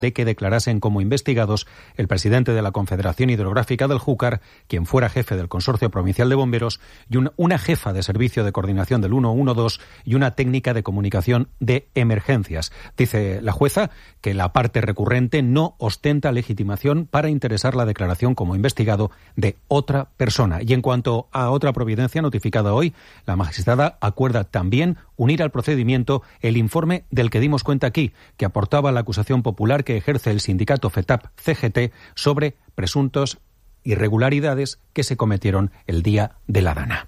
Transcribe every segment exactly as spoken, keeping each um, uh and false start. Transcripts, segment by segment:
de que declarasen como investigados el presidente de la Confederación Hidrográfica del Júcar, quien fuera jefe del Consorcio Provincial de Bomberos, y una, una jefa de servicio de coordinación del ciento doce y una técnica de comunicación de emergencias. Dice la jueza que la parte recurrente no ostenta legitimación para interesar la declaración como investigado de otra persona. Y en cuanto a otra providencia notificada hoy, la magistrada acuerda también unir al procedimiento el informe del que dimos cuenta aquí, que aportaba la acusación popular que ejerce el sindicato FETAP-C G T sobre presuntos irregularidades que se cometieron el día de la Dana.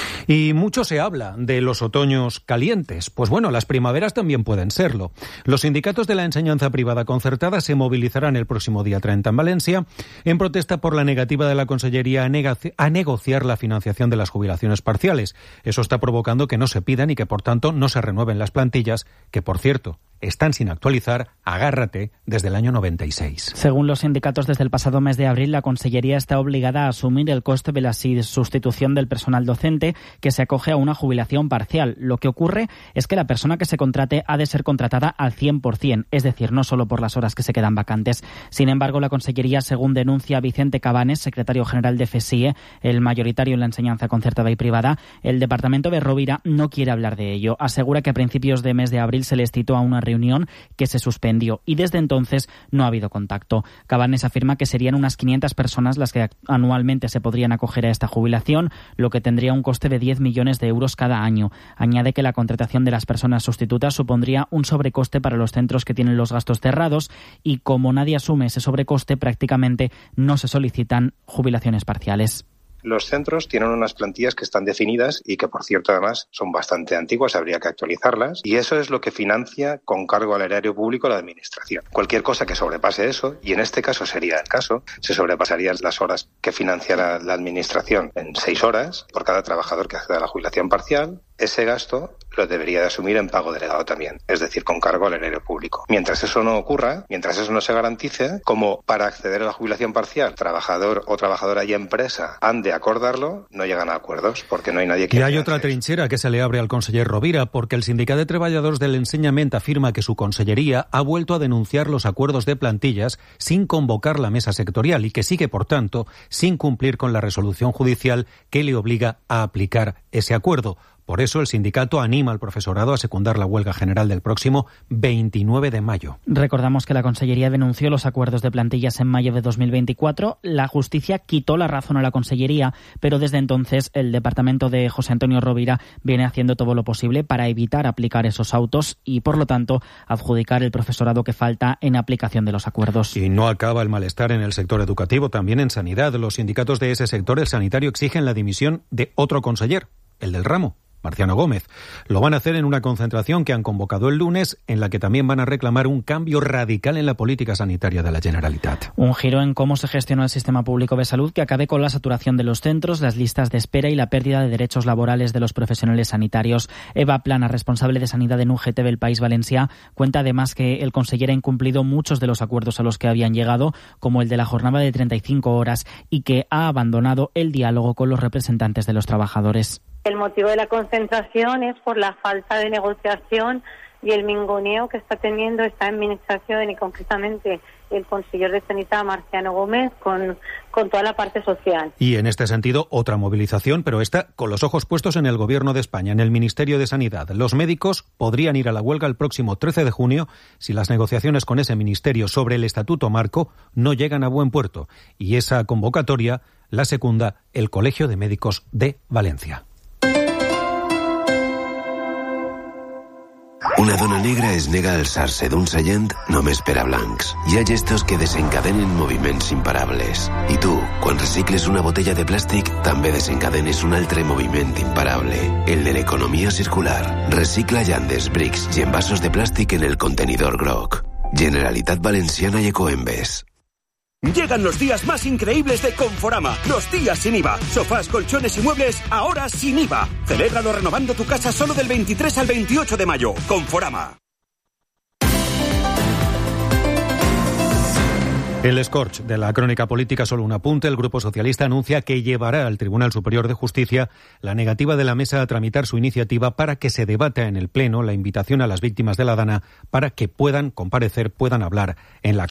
Y mucho se habla de los otoños calientes. Pues bueno, las primaveras también pueden serlo. Los sindicatos de la enseñanza privada concertada se movilizarán el próximo día treinta en Valencia en protesta por la negativa de la Consellería a, negoci- a negociar la financiación de las jubilaciones parciales. Eso está provocando que no se pidan y que, por tanto, no se renueven las plantillas, que, por cierto, están sin actualizar, agárrate, desde el año noventa y seis. Según los sindicatos, desde el pasado mes de abril, la Consellería está obligada a asumir el coste de la sustitución del personal docente que se acoge a una jubilación parcial. Lo que ocurre es que la persona que se contrate ha de ser contratada al cien por ciento, es decir, no solo por las horas que se quedan vacantes. Sin embargo, la Consellería, según denuncia Vicente Cabanes, secretario general de F E S I E, el mayoritario en la enseñanza concertada y privada, el departamento de Rovira no quiere hablar de ello. Asegura que a principios de mes de abril se les citó a una reunión que se suspendió y desde entonces no ha habido contacto. Cabanes afirma que serían unas quinientas personas las que anualmente se podrían acoger a esta jubilación, lo que tendría un coste de diez millones de euros cada año. Añade que la contratación de las personas sustitutas supondría un sobrecoste para los centros que tienen los gastos cerrados y, como nadie asume ese sobrecoste, prácticamente no se solicitan jubilaciones parciales. Los centros tienen unas plantillas que están definidas y que, por cierto, además son bastante antiguas, habría que actualizarlas, y eso es lo que financia con cargo al erario público la administración. Cualquier cosa que sobrepase eso, y en este caso sería el caso, se sobrepasarían las horas que financia la, la administración en seis horas por cada trabajador que acceda a la jubilación parcial. Ese gasto lo debería de asumir en pago delegado también, es decir, con cargo al erario público. Mientras eso no ocurra, mientras eso no se garantice, como para acceder a la jubilación parcial, trabajador o trabajadora y empresa han de acordarlo, no llegan a acuerdos, porque no hay nadie que... Y hay otra trinchera que se le abre al conseller Rovira, porque el Sindicat de Treballadors del Ensenyament afirma que su consellería ha vuelto a denunciar los acuerdos de plantillas sin convocar la mesa sectorial y que sigue, por tanto, sin cumplir con la resolución judicial que le obliga a aplicar ese acuerdo. Por eso el sindicato anima al profesorado a secundar la huelga general del próximo veintinueve de mayo. Recordamos que la Consellería denunció los acuerdos de plantillas en mayo de dos mil veinticuatro. La justicia quitó la razón a la Consellería, pero desde entonces el departamento de José Antonio Rovira viene haciendo todo lo posible para evitar aplicar esos autos y, por lo tanto, adjudicar el profesorado que falta en aplicación de los acuerdos. Y no acaba el malestar en el sector educativo, también en sanidad. Los sindicatos de ese sector, el sanitario, exigen la dimisión de otro conseller, el del ramo, Marciano Gómez. Lo van a hacer en una concentración que han convocado el lunes, en la que también van a reclamar un cambio radical en la política sanitaria de la Generalitat. Un giro en cómo se gestiona el sistema público de salud que acabe con la saturación de los centros, las listas de espera y la pérdida de derechos laborales de los profesionales sanitarios. Eva Plana, responsable de sanidad en U G T del País Valencià, cuenta además que el conseller ha incumplido muchos de los acuerdos a los que habían llegado, como el de la jornada de treinta y cinco horas, y que ha abandonado el diálogo con los representantes de los trabajadores. El motivo de la concentración es por la falta de negociación y el mingoneo que está teniendo esta administración y concretamente el conseller de Sanidad, Marciano Gómez, con, con toda la parte social. Y en este sentido, otra movilización, pero esta con los ojos puestos en el Gobierno de España, en el Ministerio de Sanidad. Los médicos podrían ir a la huelga el próximo trece de junio si las negociaciones con ese ministerio sobre el Estatuto Marco no llegan a buen puerto. Y esa convocatoria la secunda el Colegio de Médicos de Valencia. Una dona negra es nega a alçar-se d'un seient només per a blancs. Hi ha gestos que desencadenen moviments imparables. I tu, quan recicles una botella de plàstic, també desencadenes un altre moviment imparable, el de l'economia circular. Recicla llandes, brics i envasos de plàstic en el contenidor groc. Generalitat Valenciana i Ecoembes. Llegan los días más increíbles de Conforama, los días sin I V A. Sofás, colchones y muebles, ahora sin I V A. Celébralo renovando tu casa solo del veintitrés al veintiocho de mayo. Conforama. El scorch de la crónica política, solo un apunte. El Grupo Socialista anuncia que llevará al Tribunal Superior de Justicia la negativa de la mesa a tramitar su iniciativa para que se debata en el Pleno la invitación a las víctimas de la Dana para que puedan comparecer, puedan hablar en la